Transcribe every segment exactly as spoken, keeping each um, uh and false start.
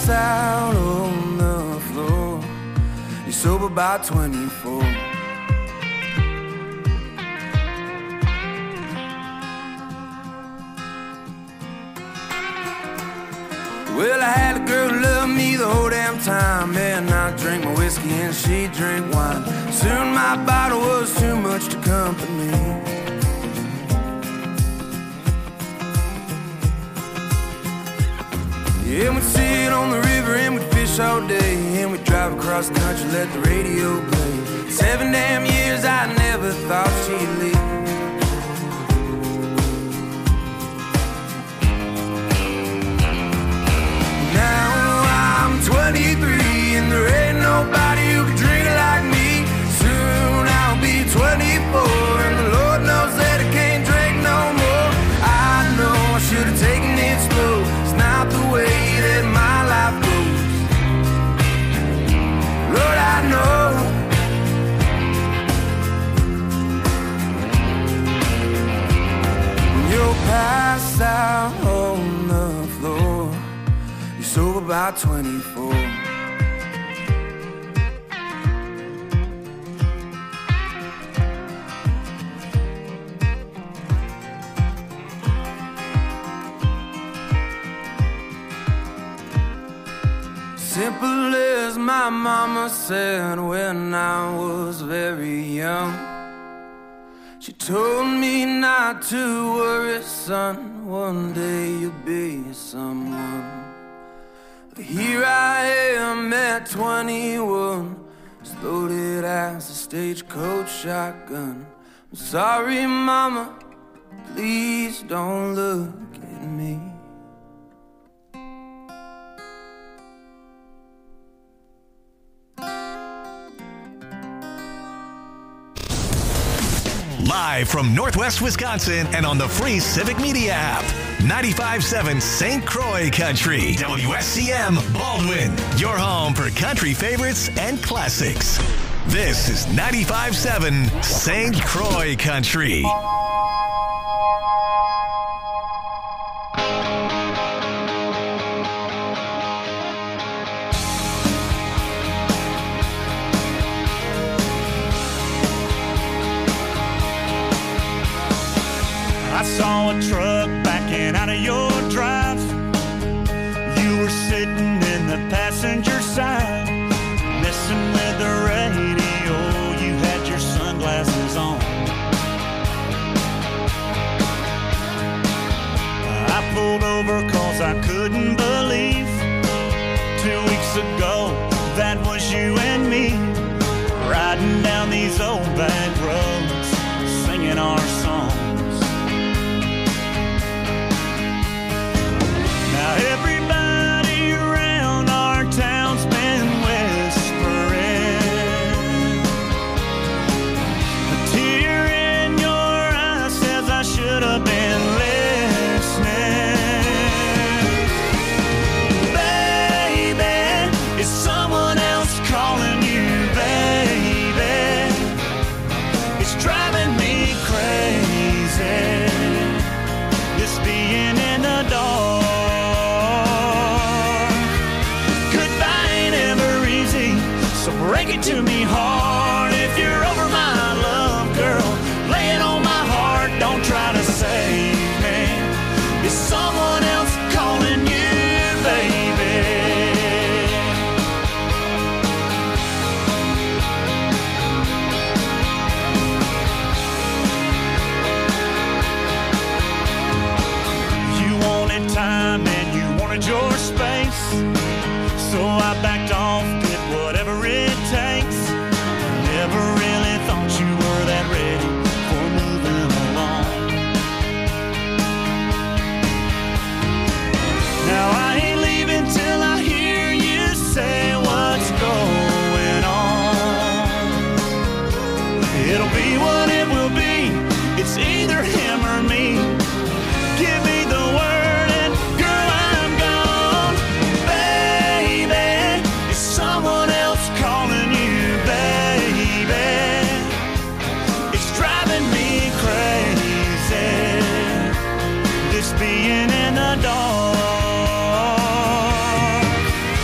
pass out on the floor. You're sober by twenty-four. Well, I had a girl who loved me the whole damn time, and I drank my whiskey and she drank wine. Soon my bottle was too much to company. Yeah, we'd sit on the river and we'd fish all day, and we'd drive across the country, let the radio play. Seven damn years I never thought she'd leave. twenty-three and there ain't nobody who can drink like me. Soon I'll be twenty-four and the Lord knows that I can't drink no more. I know I should have taken it slow. It's not the way that my life goes. Lord, I know. When you're passed out on the floor, you're sober by twenty-four. Simple as my mama said when I was very young. She told me not to worry, son, one day you'll be someone. But here I am at twenty-one, as loaded as a stagecoach shotgun. I'm sorry, mama, please don't look at me. Live from Northwest Wisconsin and on the free Civic Media app. ninety-five point seven Saint Croix Country. W S C M Baldwin. Your home for country favorites and classics. This is ninety-five point seven Saint Croix Country. I saw a truck backing out of your drive. You were sitting in the passenger side, messing with the radio. You had your sunglasses on. I pulled over cause I couldn't believe two weeks ago that was you and me, riding down these old back roads, singing our songs. Now everybody around our town's been whispering, a tear in your eye says I should have been listening. Baby, is someone else calling you, baby? It's driving me crazy, this being in the dark. Break it to me hard if you're over my love, girl. Lay it on my heart, don't try to save me. Is someone else calling you, baby? You wanted time and you wanted your space, so I backed off, did whatever it takes. Never really thought you were that ready for moving along. Now I ain't leaving till I hear you say what's going on. It'll be what it will be, it's either him or me. Give me the word and girl, I'm gone. Baby, is someone else calling you, baby? It's driving me crazy, this being in the dark.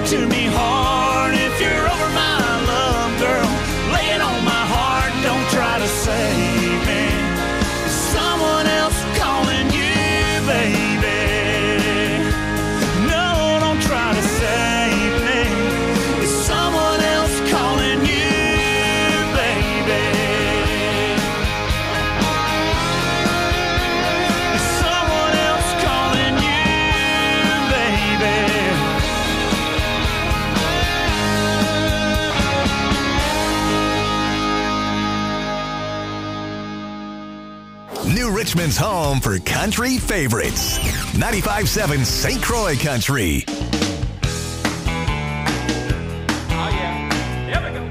to me hard. If you're over my love, girl, lay it on my heart. Don't try to save me. Is someone else calling you, baby? No, don't try to save me. Is someone else calling you, baby? Is someone else calling you, baby? New Richmond's home for country favorites. ninety-five point seven Saint Croix Country. Oh, yeah. Here we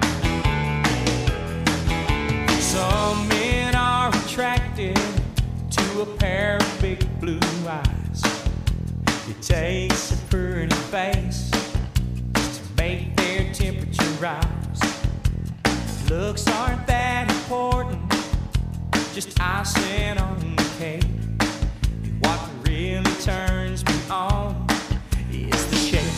go. Some men are attracted to a pair of big blue eyes. It takes a pretty face to make their temperature rise. Looks aren't that important, just icing on the cake. What really turns me on is the shake.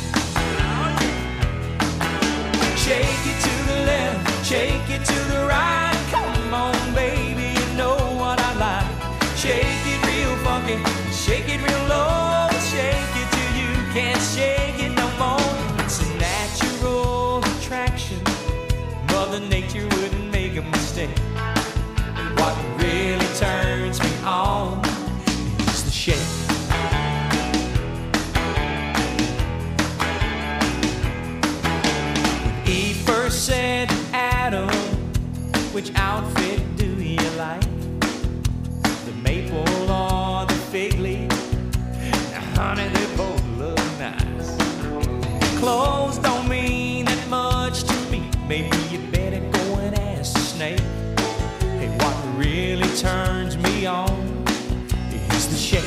Shake it to the left, shake it to the right. Come on, baby, you know what I like. Shake it real funky, shake it real low. Shake it till you can't shake it no more. It's a natural attraction, Mother Nature wouldn't make a mistake. What really turns me on is the shake. When Eve first said to Adam, which outfit do you like? The maple or the fig leaf? Now, honey, they both look nice. Clothes don't mean that much to me. Maybe you better go and ask the snake. Hey, what really turns me on is the shake.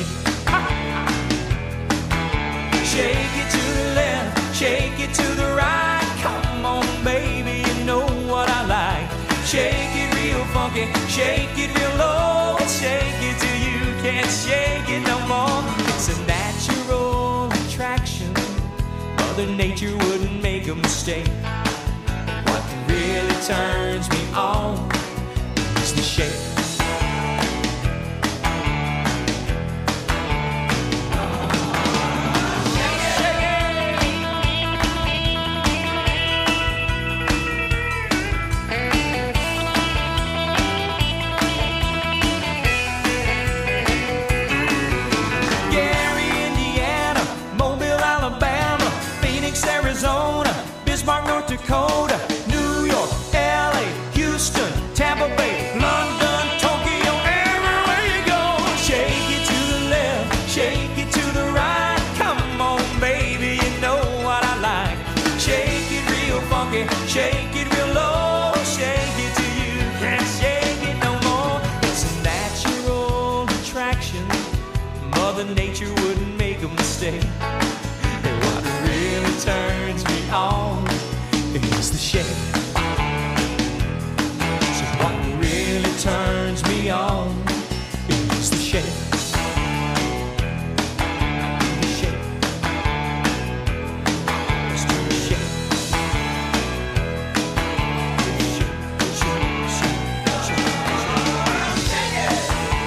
Shake it to the left, shake it to the right. Come on, baby, you know what I like. Shake it real funky, shake it real low. Shake it till you can't shake it no more. It's a natural attraction, Mother Nature wouldn't make a mistake. What really turns me on is the shake. Gary, Indiana, Mobile, Alabama, Phoenix, Arizona, Bismarck, North Dakota, New York, L A, Houston, Tampa Bay, London, Tokyo, everywhere you go. Shake it to the left, shake it to the right. Come on, baby, you know what I like. Shake it real funky, shake it real low. Shake it till you can't shake it no more. It's a natural attraction, Mother Nature wouldn't make a mistake. And what really turns me on is the shake. So what really turns me on is the shake. The shake. Let's do the shake. Shake, shake, shake, shake, shake. Shake it.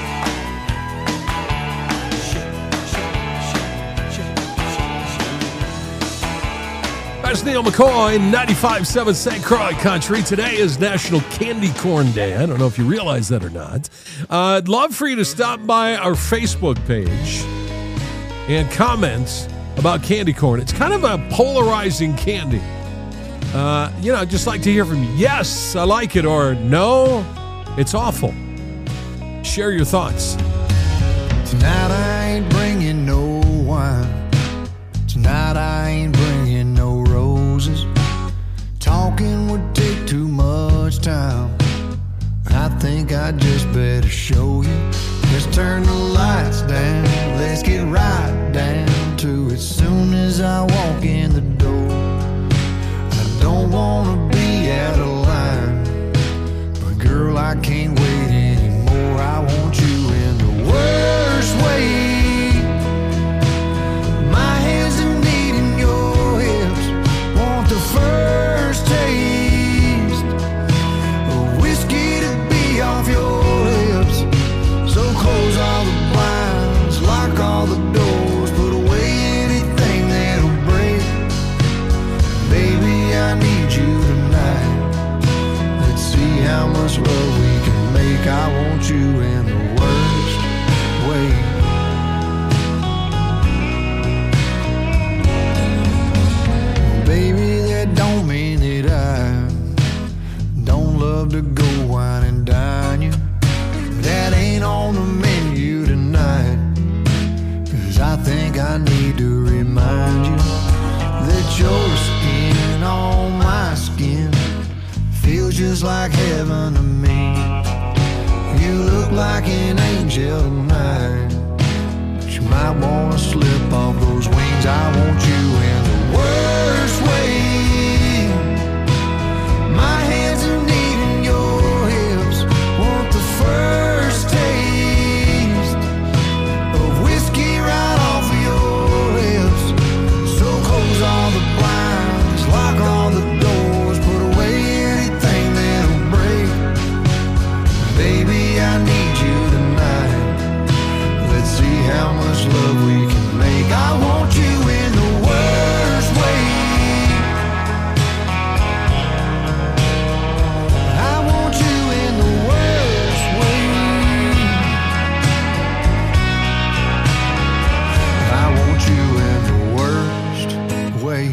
Shake, shake, shake, shake, shake. That's Neil McCoy, ninety-five point seven Saint Croix Country. Today is National Candy Corn Day. I don't know if you realize that or not. Uh, I'd love for you to stop by our Facebook page and comment about candy corn. It's kind of a polarizing candy. Uh, you know, I'd just like to hear from you. Yes, I like it, or no, it's awful. Share your thoughts. Tonight I ain't bringing no wine. Tonight I ain't bringing no roses. Talking would take too much time. I think I just better show you. Let's turn the lights down. Let's get right down to it. Soon as I walk in the door, I don't wanna be out of line, but girl, I can't wait anymore. I want you in the worst way. My hands are needing your hips. I need to remind you that your skin on my skin feels just like heaven to me. You look like an angel tonight, but you might want to slip off those wings. I want you in the worst way. My hands are needing your hips. Want the first taste of whiskey right off of your lips. So close all the blinds, lock all the doors, put away anything that'll break. Baby, I need you tonight. Let's see how much love we can make. I want you in the worst way. I want you in the worst way. I want you in the worst way.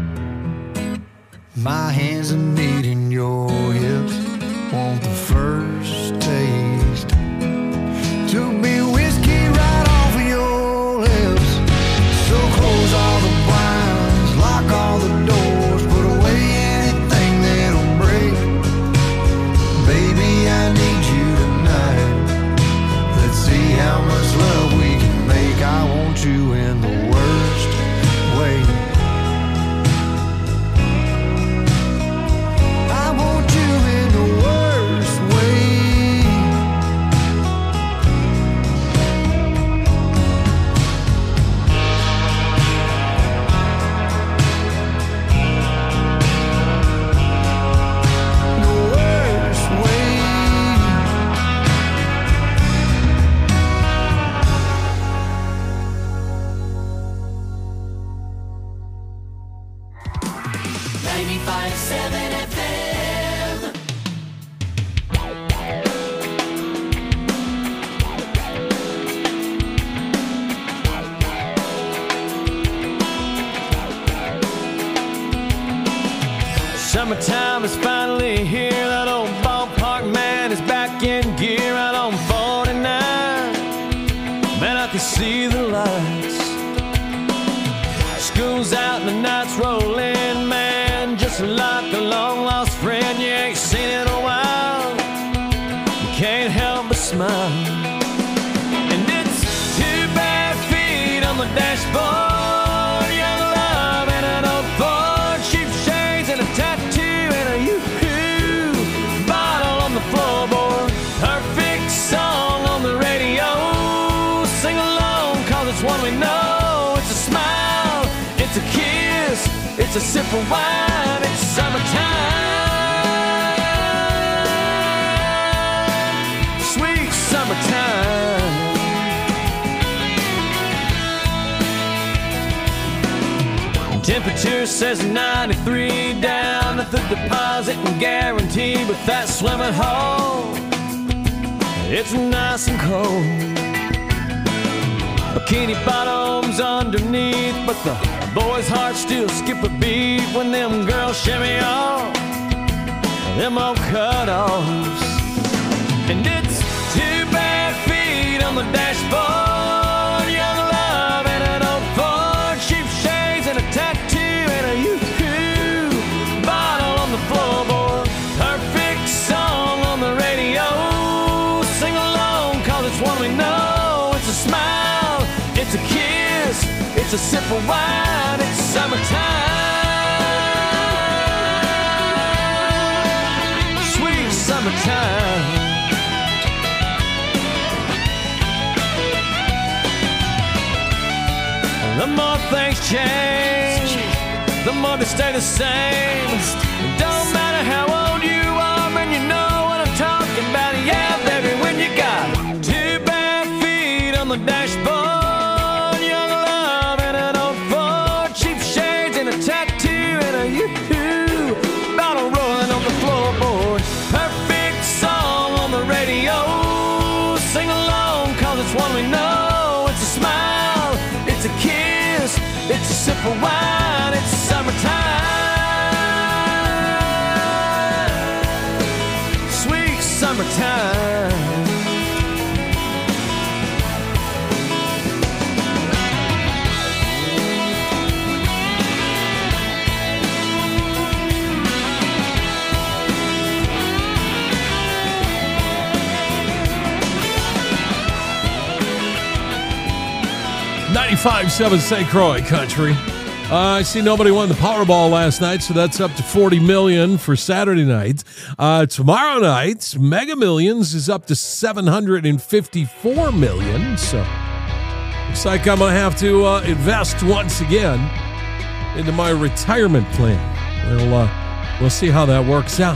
My hands are needing your hips. Want the first taste to be whiskey right off of your lips. So close all the blinds, lock all the doors, put away anything that'll break. Baby, I need you tonight. Let's see how much love we can make. I want you in the worst way. I want you in the worst way. The worst way. ninety-five seven F M. Summertime is finally here. That old ballpark man is back in gear out on forty-nine. Man, I can see the lights. School's out and the nights roll in, man. Just like a long lost friend you ain't seen in a while. You can't help but smile. And it's two bare feet on the dashboard, young love and an old Ford, cheap shades and a tattoo and a yoo-hoo bottle on the floorboard. Perfect song on the radio. Sing along, cause it's one we know. It's a smile, it's a kiss, it's a sip of wine, it's summertime, sweet summertime. Temperature says ninety-three down at the deposit and guarantee, but that swimming hole, it's nice and cold. Bikini bottoms underneath, but the boys' hearts still skip a beat when them girls shimmy off them old cut-offs. And it's two bare feet on the dashboard, young love and an old Ford, cheap shades and a tattoo and a yoo-hoo bottle on the floorboard. Perfect song on the radio. Sing along, cause it's one we know. It's a smile, it's a kiss, it's a sip of wine, it's summertime, sweet summertime. The more things change, the more they stay the same. It don't matter how old you are, and you know what I'm talking about. Yeah, baby, when you got two bare feet on the dashboard, young love and an old Ford, cheap shades and a tattoo and a yoo-hoo bottle rolling on the floorboard. Perfect song on the radio. Sing along, cause it's one we know. It's a smile, it's a kiss, it's a sip of wine, it's summertime, sweet summertime. ninety-five point seven Saint Croix Country. Uh, I see nobody won the Powerball last night, so that's up to forty million dollars for Saturday night. Uh, tomorrow night, Mega Millions is up to seven hundred fifty-four million dollars. So looks like I'm going to have to uh, invest once again into my retirement plan. We'll, uh, we'll see how that works out.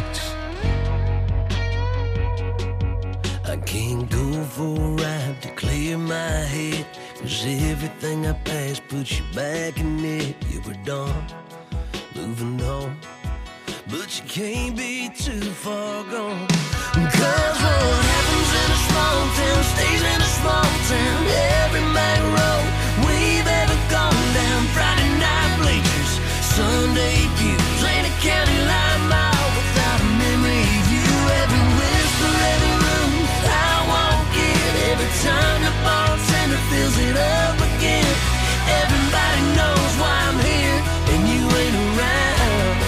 I can't go for a ride to clear my head, 'cause everything I passed puts you back in it. You were done, moving on, but you can't be too far gone. 'Cause what happens in a small town stays in a small town. Every main road we've ever gone down, Friday night bleachers, Sunday pews, ain't a county line mile without a memory of you. Every whisper, every room I walk in, every time the bartender fills it up again. Everybody knows why I'm here and you ain't around.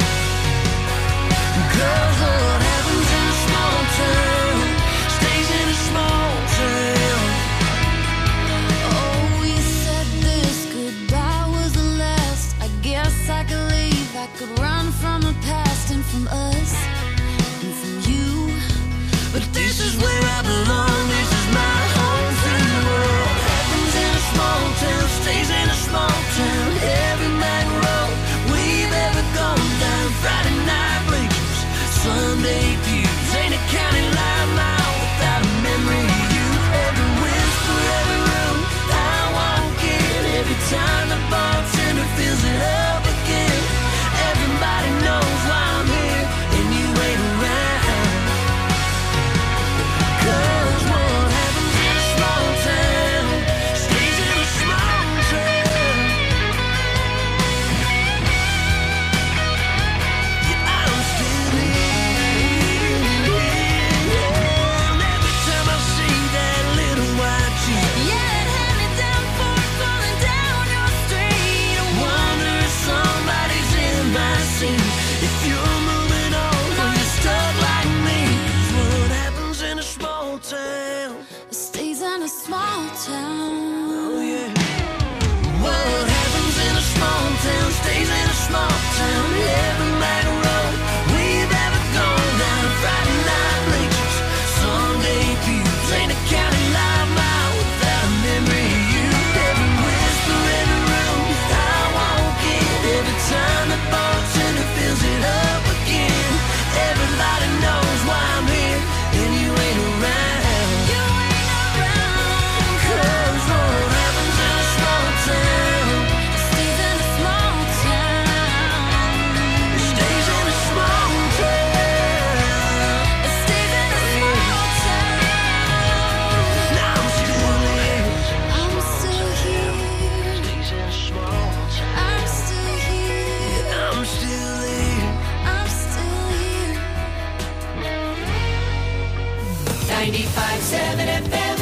'Cause what happens in a small town stays in a small town. Oh, you said this goodbye was the last. I guess I could leave, I could run from the past and from us and from you. But this is where I belong, this is my home free world. Happens in a small town, stays in a small town. Every main road we've ever gone down, Friday night bleachers, Sunday pews, ain't a county line mile without a memory of you. Every whisper, every room I walk in, every time the bartender fills it up again. Everybody knows why I'm here and you ain't around. 'Cause what happens in a small town stays in a small town. Yeah, I'm still here. And every time I see that little white Jeep, Yeah, it had me down for falling down your street. I wonder if somebody's in my seat. If you're moving on or you're stuck like me. 'Cause what happens in a small town? It stays in a small town. Oh yeah. What happens in a small town stays in a small town. Every main road we've ever gone down, Friday night bleachers, Sunday pews, ain't a county line mile without a memory of you. Every whisper, every room I walk in, every time the bartender fills it up again. Everybody knows why I'm here and you ain't around. You ain't around. 'Cause what happens in a small town It stays in a small town. stays in a small town. It stays in a small town. Now I'm still here. I'm still here. Stays in a small town. I'm still here. I'm still here. I'm still here. ninety-five point seven F M.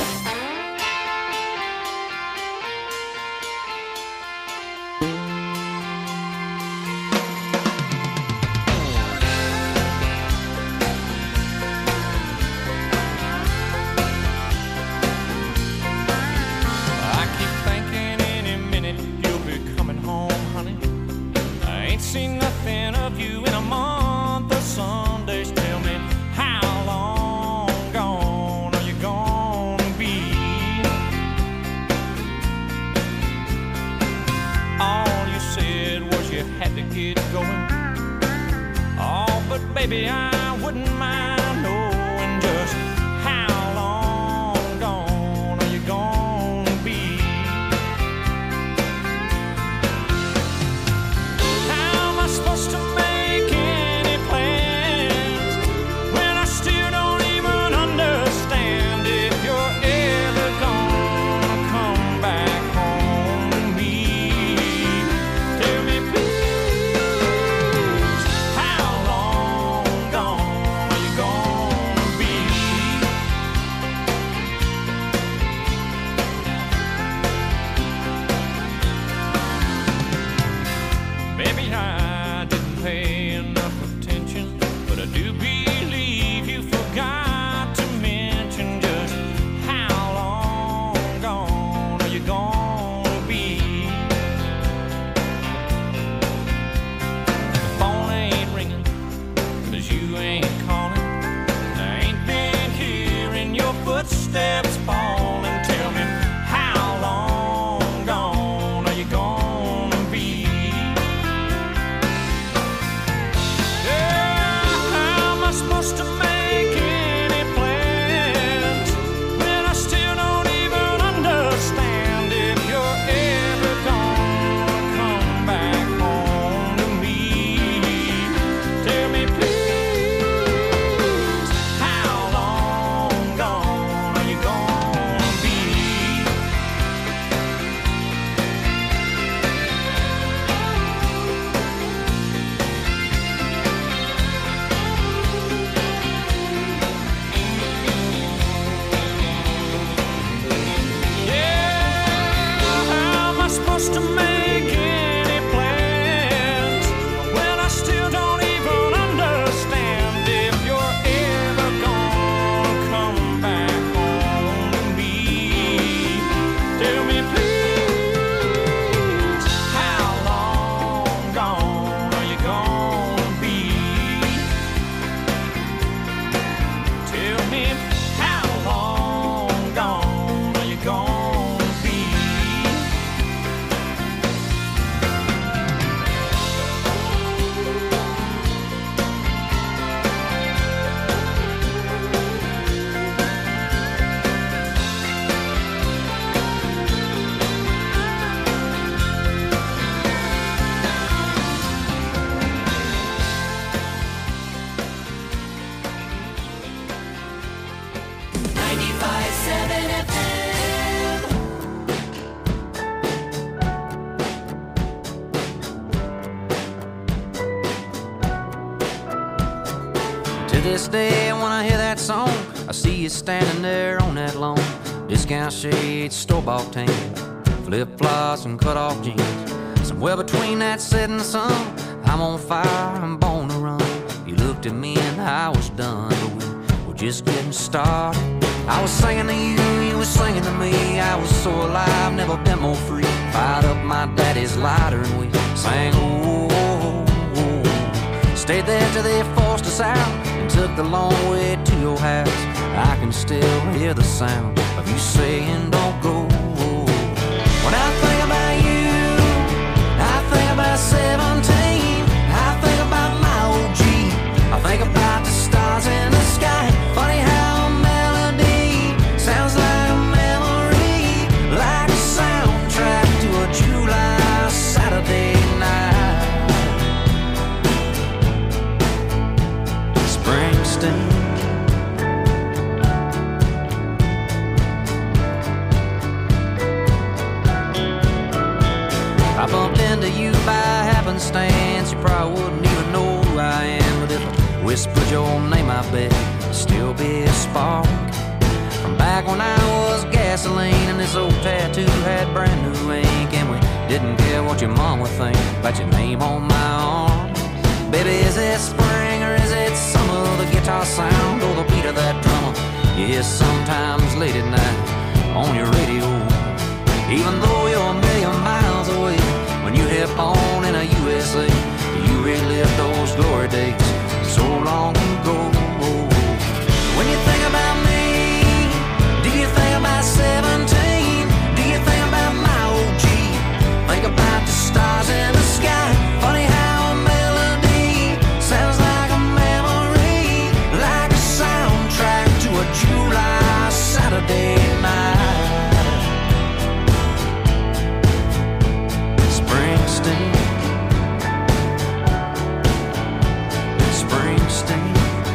I keep thinking any minute you'll be coming home, honey. I ain't seen nothing of you in a month of Sundays. Tell me, how long gone are you gonna be? All you said was you had to get going. Oh, but baby, I wouldn't mind knowing just how long gone are you gonna be? How am I supposed to make any plans when I still don't even understand if you're ever gonna come back home to me? Tell me, please, how long gone To this day, when I hear that song, I see you standing there on that lawn. Discount shades, store-bought tan, flip-flops and cut-off jeans. Somewhere between that setting sun, I'm on fire, I'm born to run. You looked at me and I was done, but we were just getting started. I was singing to you, you were singing to me. I was so alive, never been more free. Fired up my daddy's lighter and we sang, oh, oh, oh. Stayed there till they forced us out and took the long way to your house. I can still hear the sound of you saying, don't go. When I think about you, I think about seventeen. I think about my old Jeep. I think about the stars in the sky. Funny how a melody sounds like a memory, like a soundtrack to a July Saturday night. Springsteen. I bumped into you by happenstance. You probably wouldn't even know who I am, but if I whispered your name, I bet it'd still be a spark from back when I was gasoline and this old tattoo had brand new ink, and we didn't care what your mom would think about your name on my arm. Baby, is it spring or is it summer? The guitar sound or the beat of that drummer? Yes, sometimes late at night on your radio, even though you're a million miles away. When you hit on in a U S A, you relive those glory days so long ago. When you think about me, do you think about seventeen? Do you think about my old Jeep? Think about the stars in the sky. Funny how a melody sounds like a memory, like a soundtrack to a July Saturday night. Springsteen, Springsteen.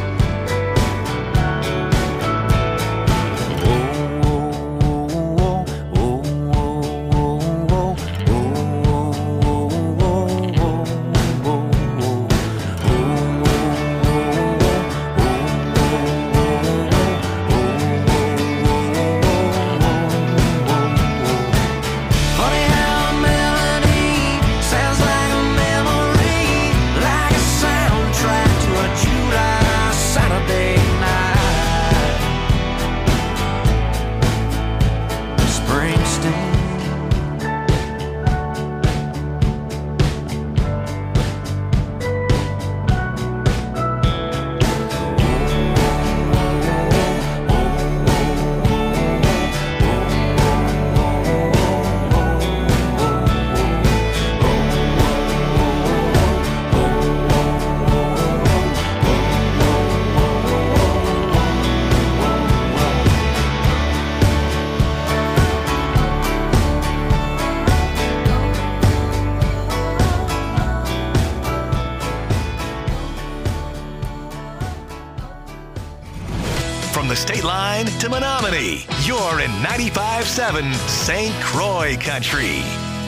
From the state line to Menominee, you're in ninety-five point seven Saint Croix Country.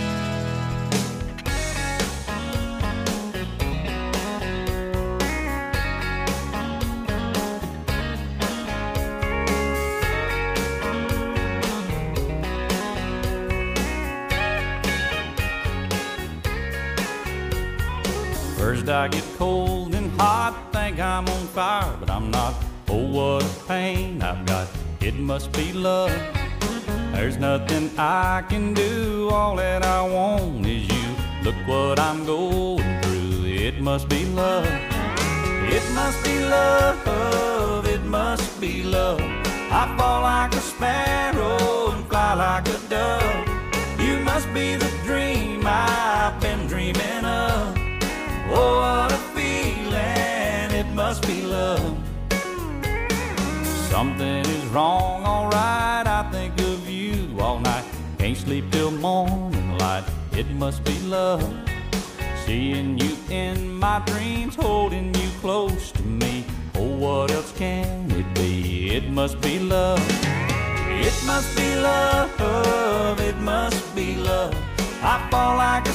First I get cold and hot, think I'm on fire, but I'm not. Oh, what a pain I've got, it must be love. There's nothing I can do, all that I want is you. Look what I'm going through, it must be love. It must be love, it must be love. I fall like a sparrow and fly like a dove. You must be the dream I've been dreaming of. Oh, what a feeling, it must be love. Something is wrong, alright, I think of you all night. Can't sleep till morning light, it must be love. Seeing you in my dreams, holding you close to me. Oh, what else can it be? It must be love. It must be love, it must be love. I fall like a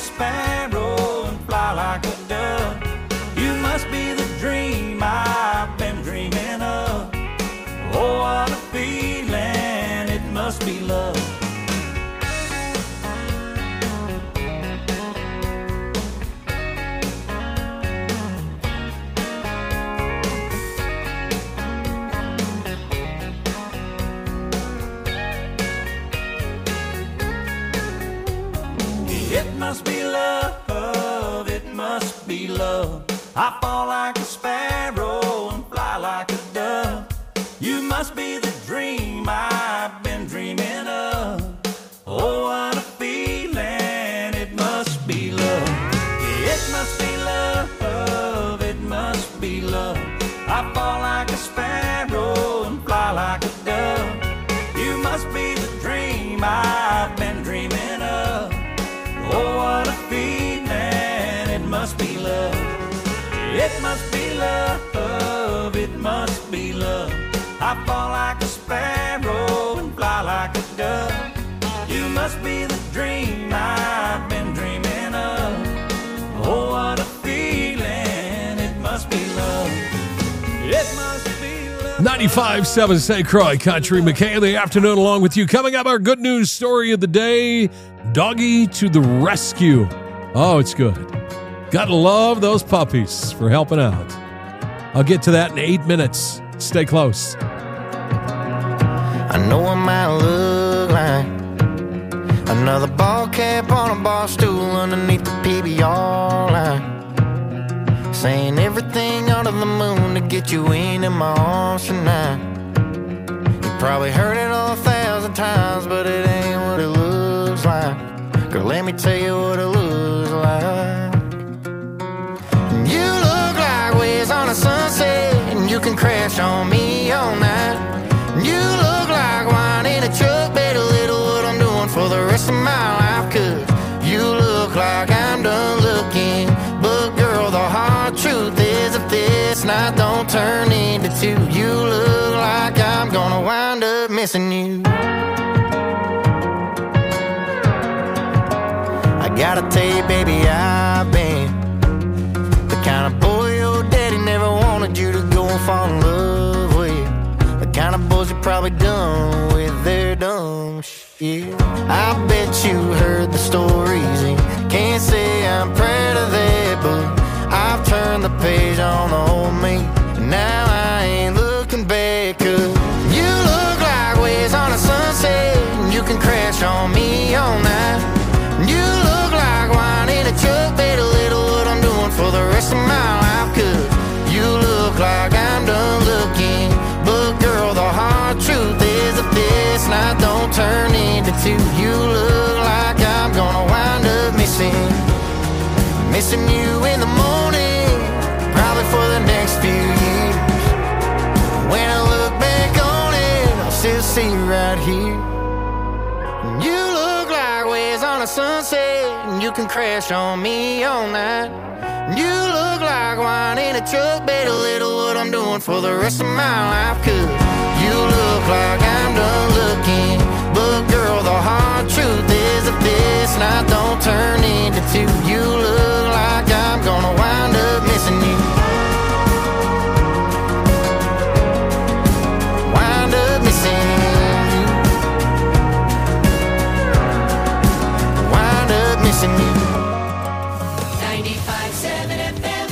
sparrow and fly like a dove. You must be the dream I've been dreaming It must be love, it must be love. I fall like a sparrow and fly like a dove. You must be the dream I've been dreaming of. Oh, what a feeling, it must be love. It must be love, it must be love. I fall like a sparrow and fly like a dove. You must be the dream I've been dreaming of. Oh, what a feeling, it must be love. It must be love, it must be love. I fall like a sparrow and fly like a dove. You must be the dream I've been dreaming of. Oh, what a feeling, it must be love. It must be love. ninety-five point seven Saint Croix Country. McKay in the afternoon along with you. Coming up, our good news story of the day. Doggy to the rescue. Oh, it's good. Gotta love those puppies for helping out. I'll get to that in eight minutes. Stay close. I know I might look like another ball cap on a bar stool underneath the P B R line, saying everything under the moon to get you into my arms tonight. You probably heard it all a thousand times, but it ain't what it looks like. Girl, let me tell you what it looks like. You look like waves on a sunset, and you can crash on me all night. You look like wine in a truck, better little what I'm doing for the rest of my life. Cause you look like I'm done looking, but girl, the hard truth is if this night don't turn into two, you look like I'm gonna wind up missing you. I gotta tell you, baby, I've been the kind of boy your daddy never wanted you to go and fall in love with. The kind of boys you probably done with their dumb shit. I bet you heard the stories and can't say I'm proud of that, but I've turned the page on the old me, and now I ain't looking back. Cause you look like waves on a sunset, and you can crash on me all night. You look like wine in a truck, better little what I'm doing for the rest of my life. Cause you look like I'm done looking, but girl, the hard truth is if this night don't turn into two, you look like I'm gonna wind up missing Missing you in the morning, probably for the next few years. When I look back on it, I'll still see you right here. You look like waves on a sunset, and you can crash on me all night. You look like wine in a truck, better little what I'm doing for the rest of my life. Cause you look like I'm done looking, but girl, the hard truth is if this night don't turn into two, you look like I'm gonna wind up missing you. Wind up missing you. Wind up missing you. ninety-five point seven F M.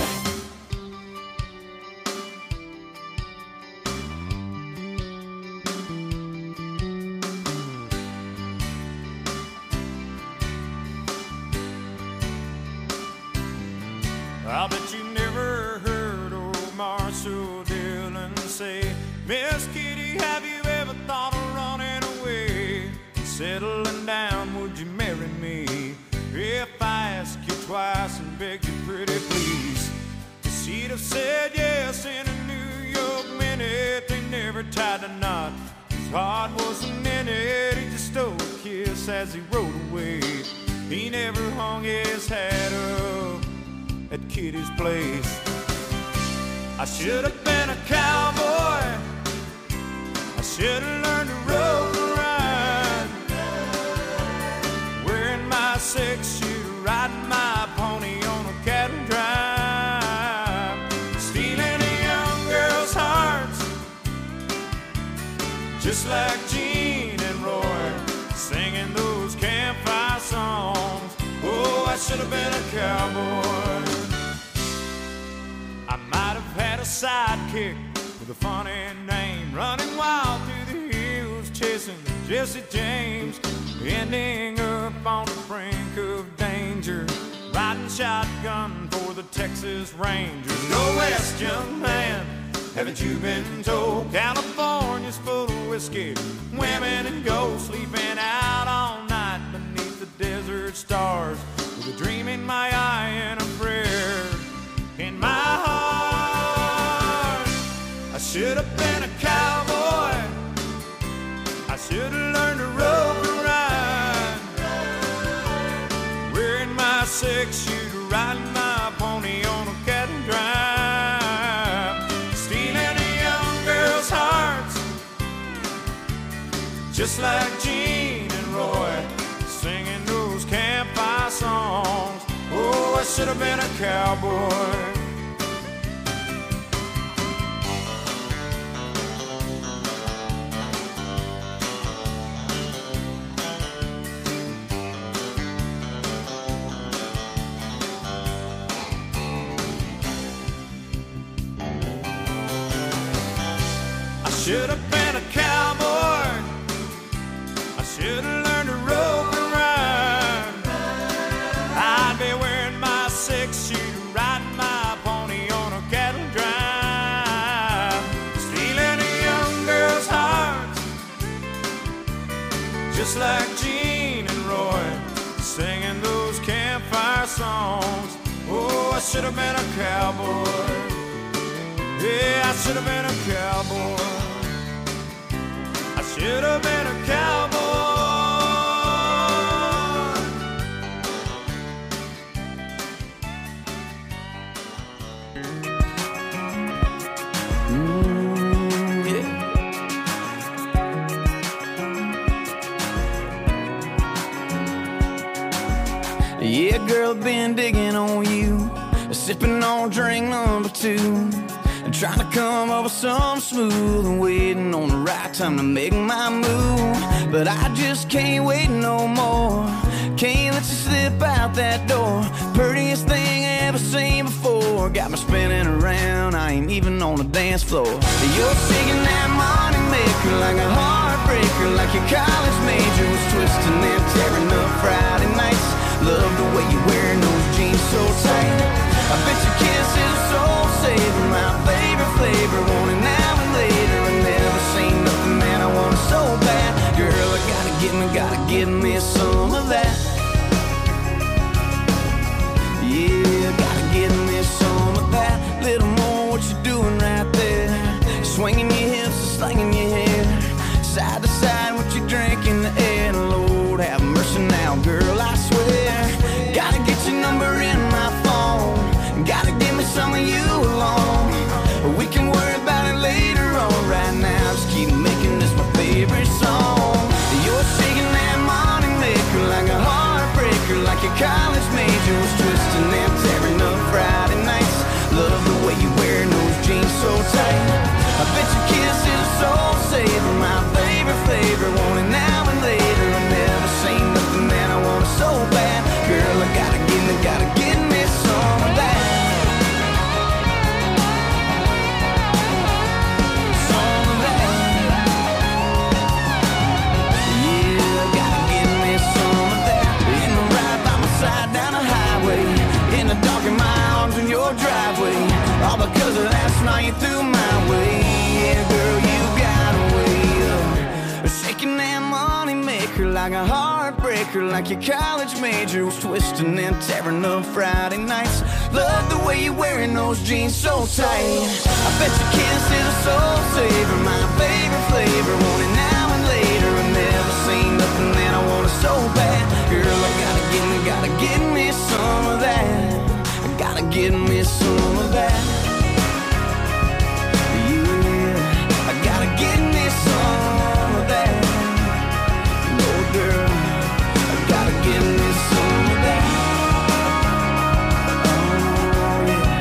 I bet you never heard old Marshall Dillon say, Miss Kitty, have you ever thought of running away and settling down? Would you marry me if I ask you twice and beg you pretty please? Cause he'd have said yes in a New York minute. They never tied a knot, his heart wasn't in it. He just stole a kiss as he rode away. He never hung his hat up at Kitty's place. I should have been a cowboy, I should have learned to rope and ride, wearing my six shooter, riding my pony on a cattle drive, stealing a young girl's hearts, just like Gene and Roy, singing those campfire songs. Oh, I should have been a cowboy. I might have had a sidekick with a funny name, running wild through the hills, chasing the Jesse James, ending up on the brink of danger, riding shotgun for the Texas Rangers. Go west, young man, haven't you been told? California's full of whiskey, women and gold, sleeping out all night beneath the desert stars, with a dream in my eye and a prayer in my heart. I should have been a cowboy, I should have learned to rope and ride, wearing my six-shooter, riding my pony on a cattle drive, stealing a young girl's hearts, just like Gene and Roy, singing those campfire songs. Oh, I should have been a cowboy. Should have been a cowboy, I should have learned to rope and ride, I'd be wearing my six-shooter, riding my pony on a cattle drive, stealing a young girl's heart, just like Gene and Roy, singing those campfire songs. Oh, I should have been a cowboy, yeah, I should have been a cowboy. I should have been a cowboy. Mm, yeah. Yeah, girl, been digging on you, sipping on drink number two, trying to come up with something smooth and waiting on the right time to make my move. But I just can't wait no more. Can't let you slip out that door. Prettiest thing I ever seen before. Got me spinning around, I ain't even on the dance floor. You're singing that money maker like a heartbreaker, like your college major was twisting and tearing up Friday nights. Love the way you're wearing those jeans so tight. I bet your kiss is a soul saver, my favorite flavor. Want it now and later, I never seen nothing that I want so bad. Girl, I gotta get me, gotta get me some of that. Yeah, gotta get me some of that. Little more what you doing right there, swinging your hips and slinging your hair, side to side what you drink in the air. Lord have mercy now, girl, I swear. Gotta get your number in my phone, gotta give me some of you alone. We can worry about it later on. Right now, just keep making this my favorite song. You're shaking that money maker like a heartbreaker, like your college major was twisting and tearing up Friday nights. Love the way you wearing those jeans so tight. I bet your kiss is a soul saver, my favorite flavor. Want it now and later, I never seen nothing that I want so bad. Girl, I gotta get me, gotta get me some of that. Some of that. Yeah, gotta get me some of that. In the ride by my side down the highway, in the dark in my arms in your driveway, all because of last night you threw my way. Yeah, girl, you got a way of shaking that money maker like a heartbreaker, like your college major was twisting and tearing up Friday nights. Love the way you're wearing those jeans so tight. I bet your kiss is a soul saver, my favorite flavor. Want it now and later, I never seen nothing that I want so bad. Girl, I gotta get me, gotta get me some of that. I gotta get me some of that. Yeah, I gotta get me some of that. No, girl, I gotta get me some of that. Oh, yeah.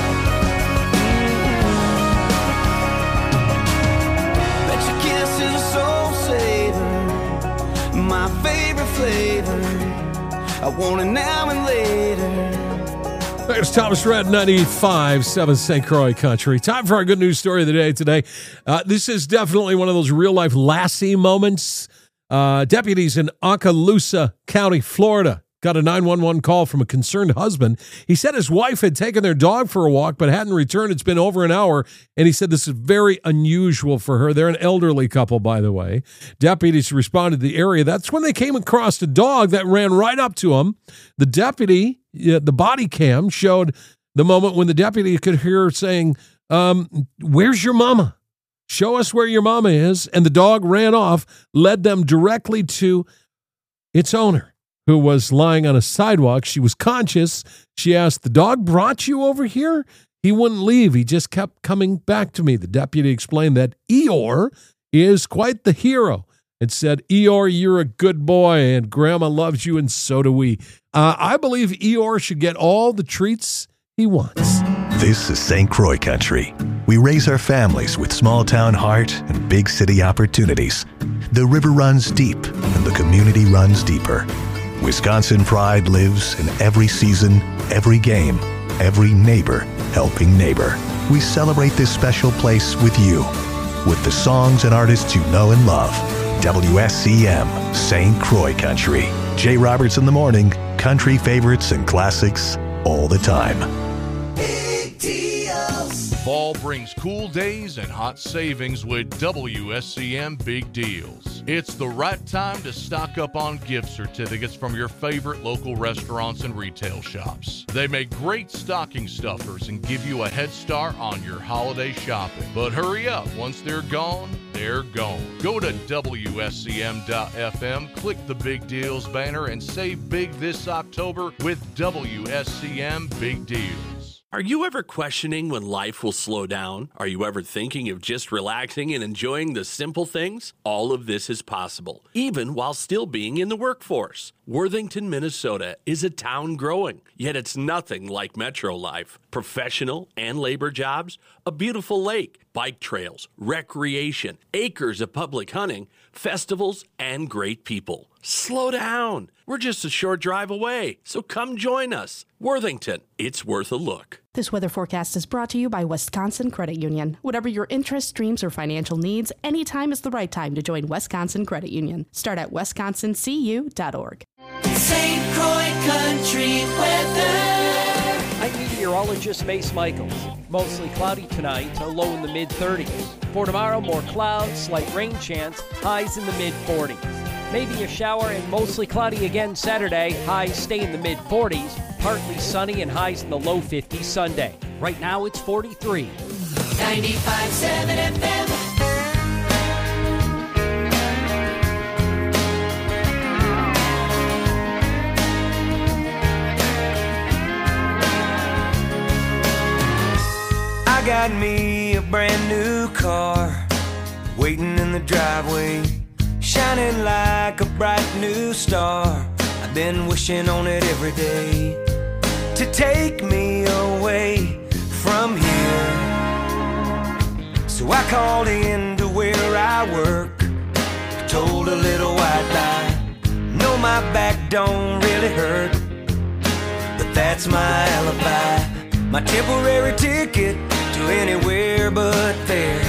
Mm-hmm. Bet your kiss is a soul saver, my favorite flavor. I want it now and later. There's Thomas Rhett, ninety-five point seven Saint Croix Country. Time for our good news story of the day today. Uh, this is definitely one of those real-life Lassie moments. Uh, deputies in Okaloosa County, Florida, got a nine one one call from a concerned husband. He said his wife had taken their dog for a walk but hadn't returned. It's been over an hour, and he said this is very unusual for her. They're an elderly couple, by the way. Deputies responded to the area. That's when they came across a dog that ran right up to him. The deputy, uh, the body cam showed the moment when the deputy could hear her saying, um, where's your mama? Show us where your mama is. And the dog ran off, led them directly to its owner, who was lying on a sidewalk. She was conscious. She asked, the dog brought you over here? He wouldn't leave. He just kept coming back to me. The deputy explained that Eeyore is quite the hero and said, Eeyore, you're a good boy, and Grandma loves you, and so do we. Uh, I believe Eeyore should get all the treats he wants. This is Saint Croix country. We raise our families with small town heart and big city opportunities. The river runs deep, and the community runs deeper. Wisconsin pride lives in every season, every game, every neighbor helping neighbor. We celebrate this special place with you, with the songs and artists you know and love. W S C M, Saint Croix country. Jay Roberts in the morning, country favorites and classics all the time. Fall brings cool days and hot savings with W S C M Big Deals. It's the right time to stock up on gift certificates from your favorite local restaurants and retail shops. They make great stocking stuffers and give you a head start on your holiday shopping. But hurry up, once they're gone, they're gone. Go to W S C M dot F M, click the Big Deals banner, and save big this October with W S C M Big Deals. Are you ever questioning when life will slow down? Are you ever thinking of just relaxing and enjoying the simple things? All of this is possible, even while still being in the workforce. Worthington, Minnesota is a town growing, yet it's nothing like metro life. Professional and labor jobs, a beautiful lake, bike trails, recreation, acres of public hunting, festivals, and great people. Slow down. We're just a short drive away, so come join us. Worthington, it's worth a look. This weather forecast is brought to you by Wisconsin Credit Union. Whatever your interests, dreams, or financial needs, anytime is the right time to join Wisconsin Credit Union. Start at wisconsin c u dot org. Saint Croix Country Weather. I'm meteorologist Mace Michaels. Mostly cloudy tonight, a low in the mid thirties. For tomorrow, more clouds, slight rain chance, highs in the mid forties. Maybe a shower and mostly cloudy again Saturday. Highs stay in the mid forties. Partly sunny and highs in the low fifties Sunday. Right now it's forty-three. ninety-five point seven F M. I got me a brand new car waiting in the driveway, shining like a bright new star. I've been wishing on it every day to take me away from here. So I called in to where I work, told a little white lie. No, my back don't really hurt, but that's my alibi, my temporary ticket to anywhere but there.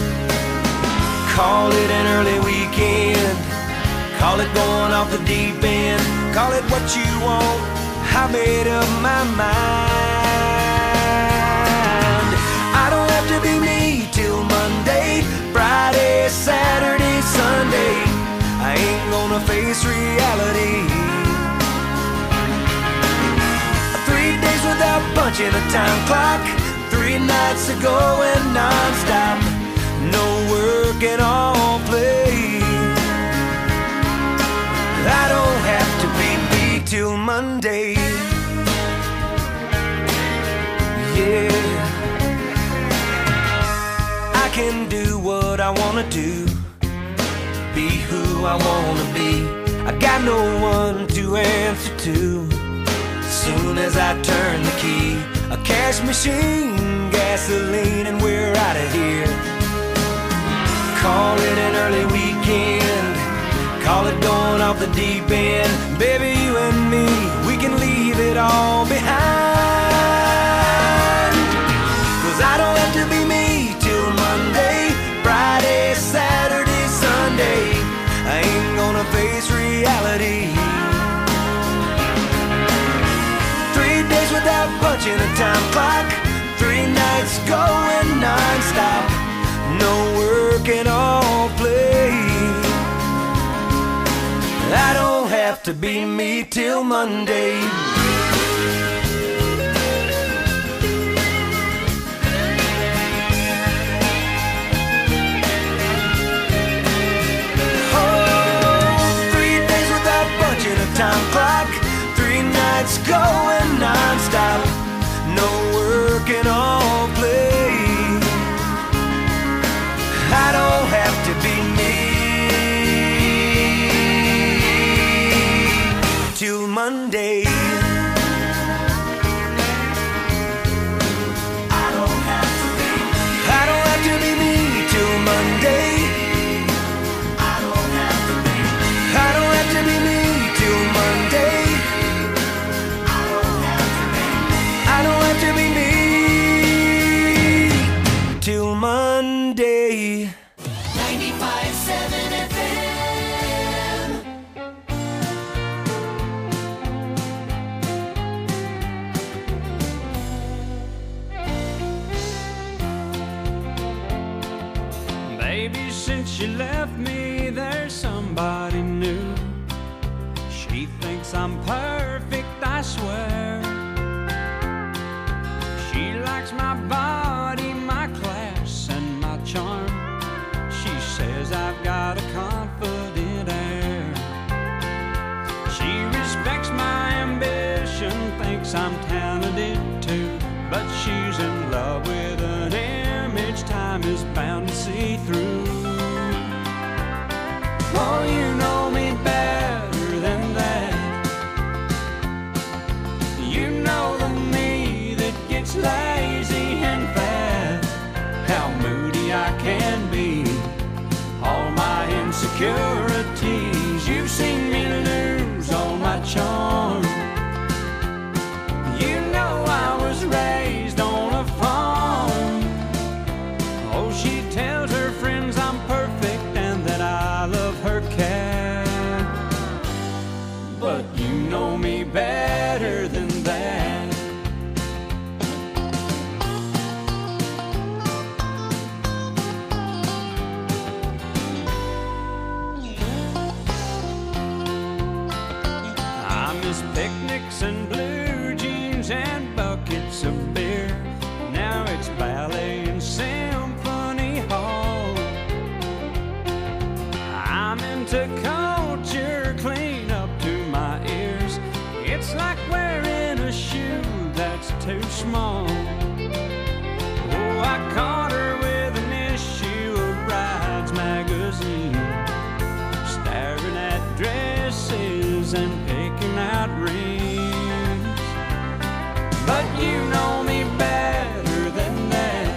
Call it an early weekend, call it going off the deep end, call it what you want, I made up my mind. I don't have to be me till Monday, Friday, Saturday, Sunday. I ain't gonna face reality. Three days without punching a time clock, three nights to go and non-stop, no work and all play. I don't have to be me till Monday. Yeah, I can do what I wanna do, be who I wanna be. I got no one to answer to. Soon as I turn the key, a cash machine, gasoline, and we're out of here. Call it an early weekend, call it going off the deep end. Baby, you and me, we can leave it all behind. Cause I don't have to be me till Monday, Friday, Saturday, Sunday. I ain't gonna punching a time clock. Three nights going non-stop. No work and all play. I don't have to be me till Monday. Time clock, three nights going non-stop. No work and all play. I don't have to be me till Monday. I don't have to be I don't have to be me till Monday. I don't have to be I don't have to be me till Monday. I don't have to be I don't have to be me till Monday. ninety-five seven F M. Baby, since you left me, there's somebody new. She thinks I'm perfect, I swear. She likes my body, my class, and my charm. She says I've got a confident air. She respects my ambition, thinks I'm talented too. But she's in love with an image time is bound to see through. Oh, you know me better than that. You know the me that gets lazy and fat. How moody I can be, all my insecurities. You've seen me lose all my charm. You know I was raised on a farm. Oh, she tells her friends I'm perfect and that I love her cat. But you know me better than that. I miss picnics and blue jeans and buckets of beer. Now it's ballet and symphony hall. I'm into culture clean up to my ears. It's like wearing a shoe that's too small. Oh, I caught her with an issue of Brides magazine, staring at dresses and picking out rings. But you know me better than that.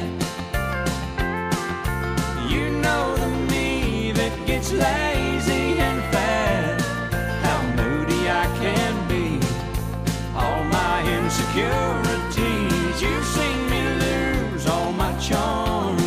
You know the me that gets lazy and fat. How moody I can be, all my insecurities. You've seen me lose all my charm.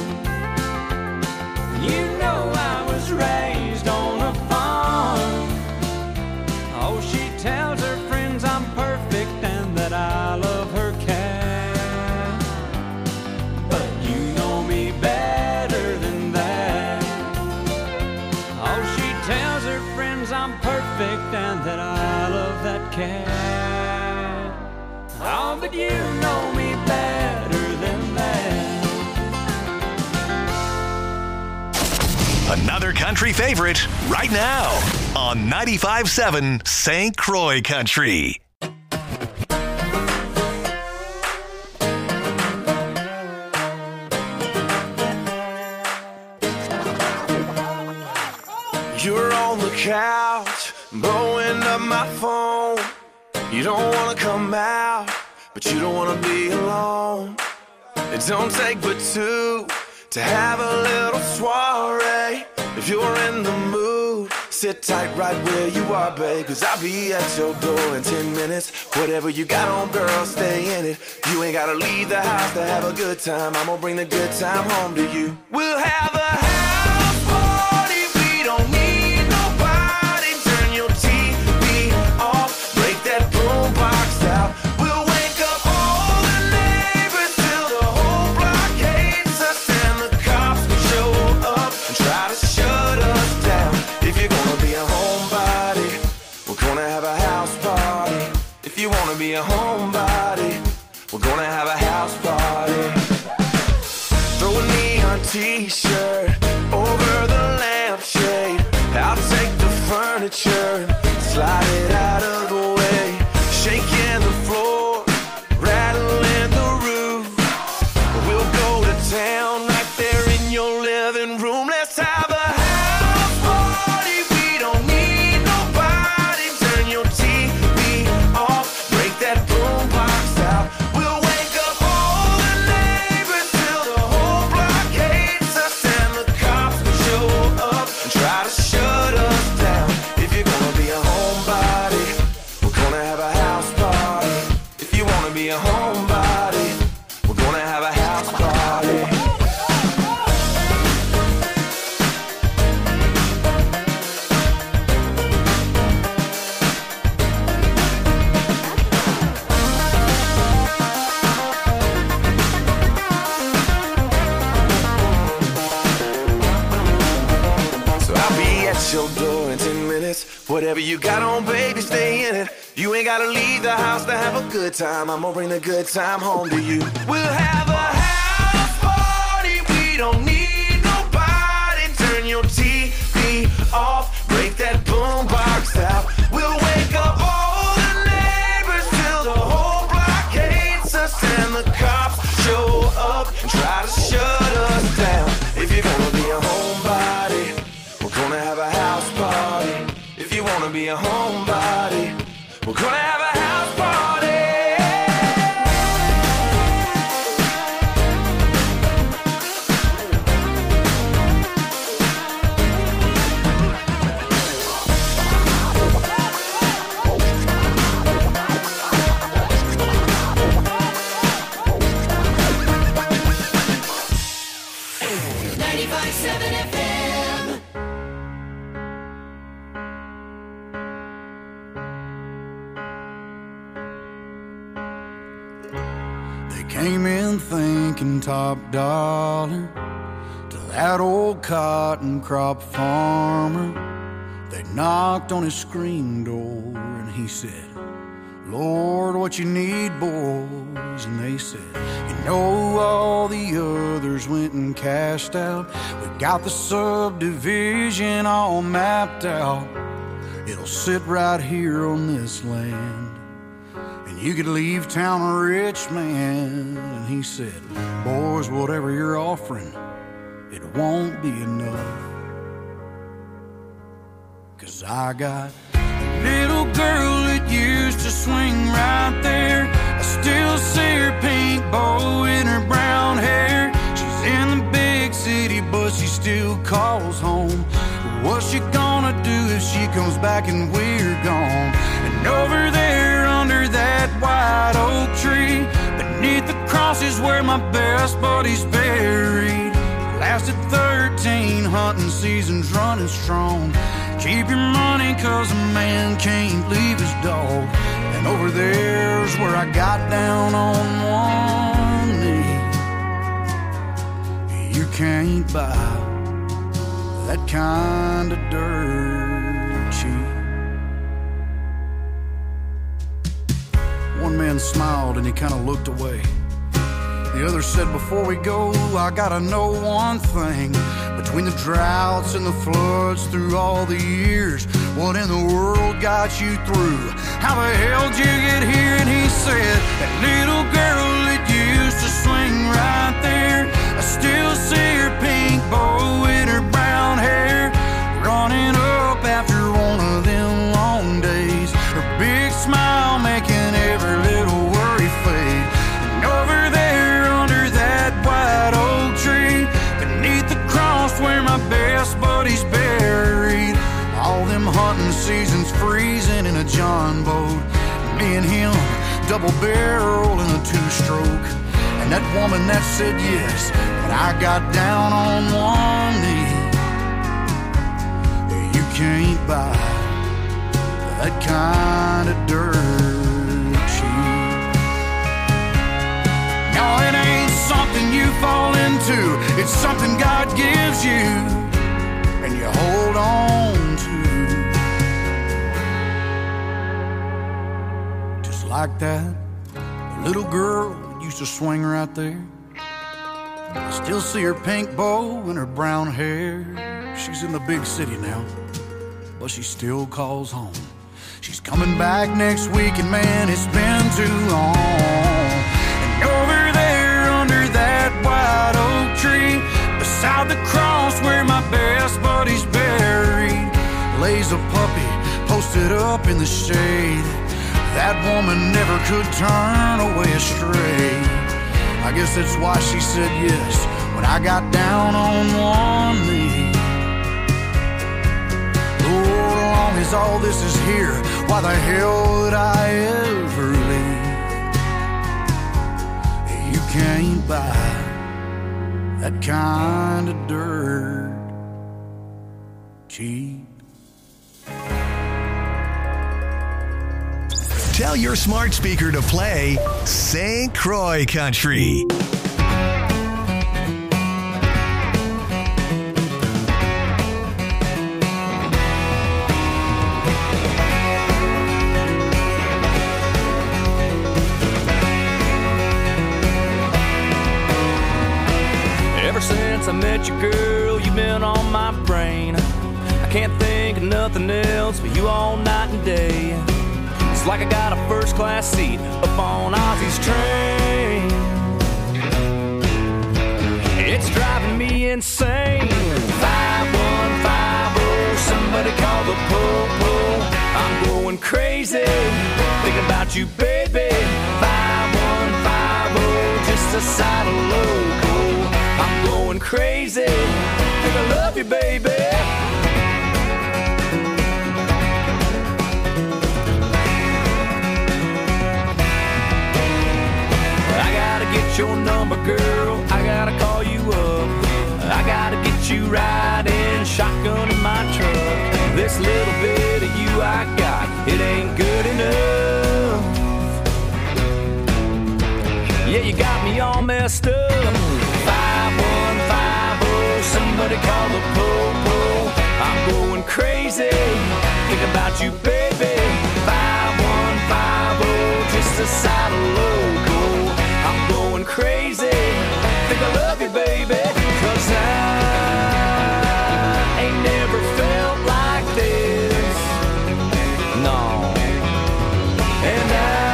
You know I was raised on a farm. Oh, she tells her friends I'm perfect and that I love her cat. But you know me better than that. Oh, she tells her friends I'm perfect and that I love that cat. Oh, but you know me better than that. Another country favorite right now on ninety-five seven Saint Croix Country. You're on the couch, blowing up my phone. You don't wanna come out, but you don't wanna be alone. It don't take but two to have a little soiree. If you're in the mood, sit tight right where you are, babe, cause I'll be at your door in ten minutes. Whatever you got on, girl, stay in it. You ain't gotta leave the house to have a good time. I'm gonna bring the good time home to you. We'll have a house party, we don't need nobody. Turn your T V off, break that boombox out. We'll wake up all the We're gonna have a house party. Throw a neon t-shirt over the lampshade. I'll take the furniture, slide it out of the way. Shaking the floor, rattling the roof. We'll go to town right there in your living room. Let's have a house party. We don't need nobody. Turn your T V off, break that boombox out. We'll wake up all the neighbors till the whole block hates us, and the cops will show up and try to shut us down. If you're gonna be a homebody, we're gonna have a house party. If you wanna be a homebody, we're gonna have a house party. So I'll be at your door in ten minutes. Whatever you got on, baby, stay in it. You ain't gotta leave the house to have a good time. I'm gonna bring the good time home to you. We'll have a house party. We don't need nobody. Turn your T V off, break that boombox out. We'll wake up all the neighbors till the whole block hates us, and the cops show up and try to shut us down. If you're gonna be a homebody, we're gonna have a house party. If you wanna be a homebody, we're gonna have a house party. ninety-five seven F M. They came in thinking top dollar to that old cotton crop farmer. They knocked on his screen door and he said, Lord, what you need, boys? And they said, you know, all the others went and cashed out. We got the subdivision all mapped out. It'll sit right here on this land. You could leave town a rich man. And he said, boys, whatever you're offering, it won't be enough. Cause I got a little girl that used to swing right there. I still see her pink bow in her brown hair. She's in the big city, but she still calls home. What's she gonna do if she comes back and we're gone? And over there under that white oak tree, beneath the cross is where my best buddy's buried. Lasted thirteen hunting seasons running strong. Keep your money cause a man can't leave his dog. And over there's where I got down on one knee. You can't buy that kind of dirt cheap. One man smiled and he kind of looked away. The other said, before we go, I gotta know one thing. Between the droughts and the floods through all the years, what in the world got you through? How the hell did you get here? And he said, that little girl that used to swing right there, I still see her pink bow in her brown hair, running up after one of them long days. Her big smile making every little worry fade. And over there under that white oak tree, beneath the cross where my best buddy's buried, all them hunting seasons freezing in a John boat, me and him double barrel in a two-stroke. And that woman that said yes, but I got down on one knee. You can't buy that kind of dirt cheap. No, it ain't something you fall into. It's something God gives you and you hold on to. Just like that little girl that used to swing right there. I still see her pink bow and her brown hair. She's in the big city now, but she still calls home. She's coming back next week, and man, it's been too long. And over there under that white oak tree, beside the cross where my best buddy's buried, lays a puppy posted up in the shade. That woman never could turn away astray. I guess that's why she said yes when I got down on one knee. Lord, as long as all this is here, why the hell would I ever leave? You can't buy that kind of dirt cheap. Tell your smart speaker to play Saint Croix Country. Ever since I met you, girl, you've been on my brain. I can't think of nothing else but you all night and day. It's like I got a first-class seat up on Ozzy's train. It's driving me insane. five one five oh, somebody call the po-po. I'm going crazy, thinking about you, baby. five one five oh, just a side of loco. I'm going crazy, think I love you, baby. Your number, girl, I gotta call you up. I gotta get you riding shotgun in my truck. This little bit of you I got, it ain't good enough. Yeah, you got me all messed up. five one five oh, somebody call the po-po. I'm going crazy, think about you, baby. five one five oh, just a side of loco. I'm going crazy, think I love you, baby. Cause I ain't never felt like this, no. And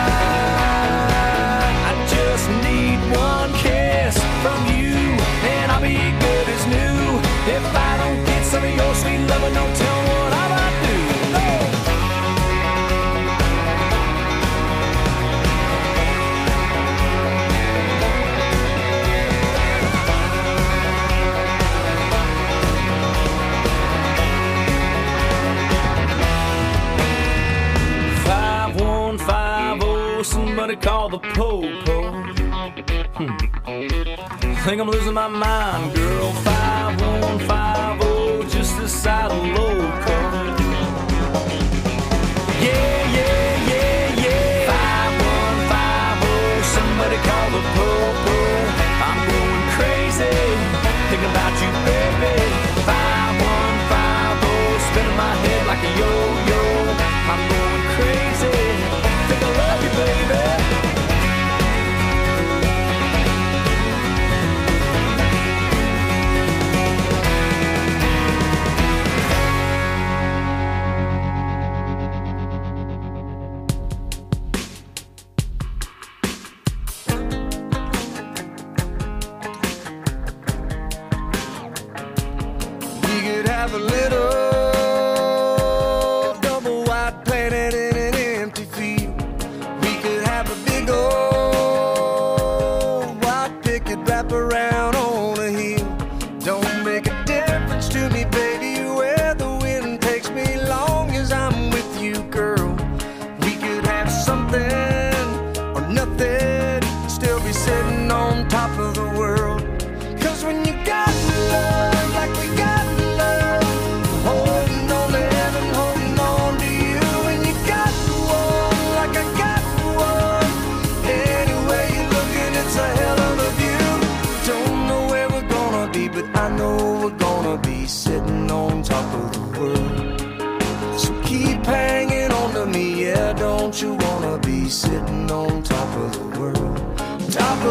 I, I just need one kiss from you, and I'll be good as new. If I don't get some of your sweet loving, don't tell me what I might do, no. Somebody call the po-po. Hmm. Think I'm losing my mind, girl. five one five oh, just a side of loco. Yeah, yeah, yeah, yeah. five one five oh, somebody call the po-po. I'm going crazy, thinking about you, baby. five one five oh, spinning my head like a yo-yo. I'm going crazy, think I love you, baby. We could have a little double wide planet in an empty field. We could have a big old white picket wrap around on a hill. Don't make a difference to me, baby, where the wind takes me, long as I'm with you, girl. We could have something or nothing, still be sitting on top of the world. Cause when you got love like we got love, holding on to heaven, holding on to you. When you got one like I got one, anyway you're looking, it's a hell of a view. Don't know where we're gonna be, but I know we're gonna be sitting on top of the world. So keep hanging on to me, yeah, don't you wanna be sitting on top of the world? Top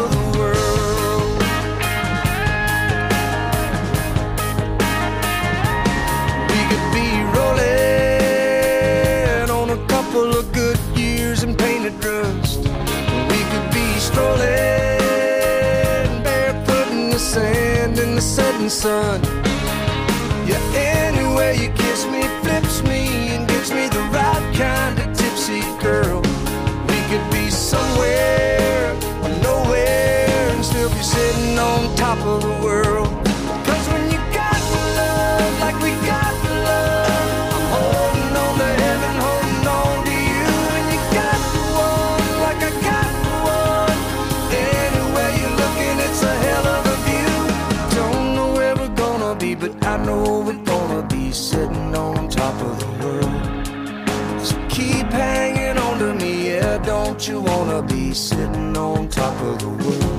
setting sun. Yeah, anywhere you kiss me, flips me, and gets me the right kind of tipsy girl. We could be somewhere or nowhere and still be sitting on top of the world. Cause when you got love like we got love, I'm holding on to heaven, holding on to you. And you got one like I got one. Anywhere you're looking, it's a hell of a view. Don't know where we're gonna be, but I know we're gonna be sitting on top of the world. So keep hanging on to me, yeah, don't you wanna be sitting on top of the world?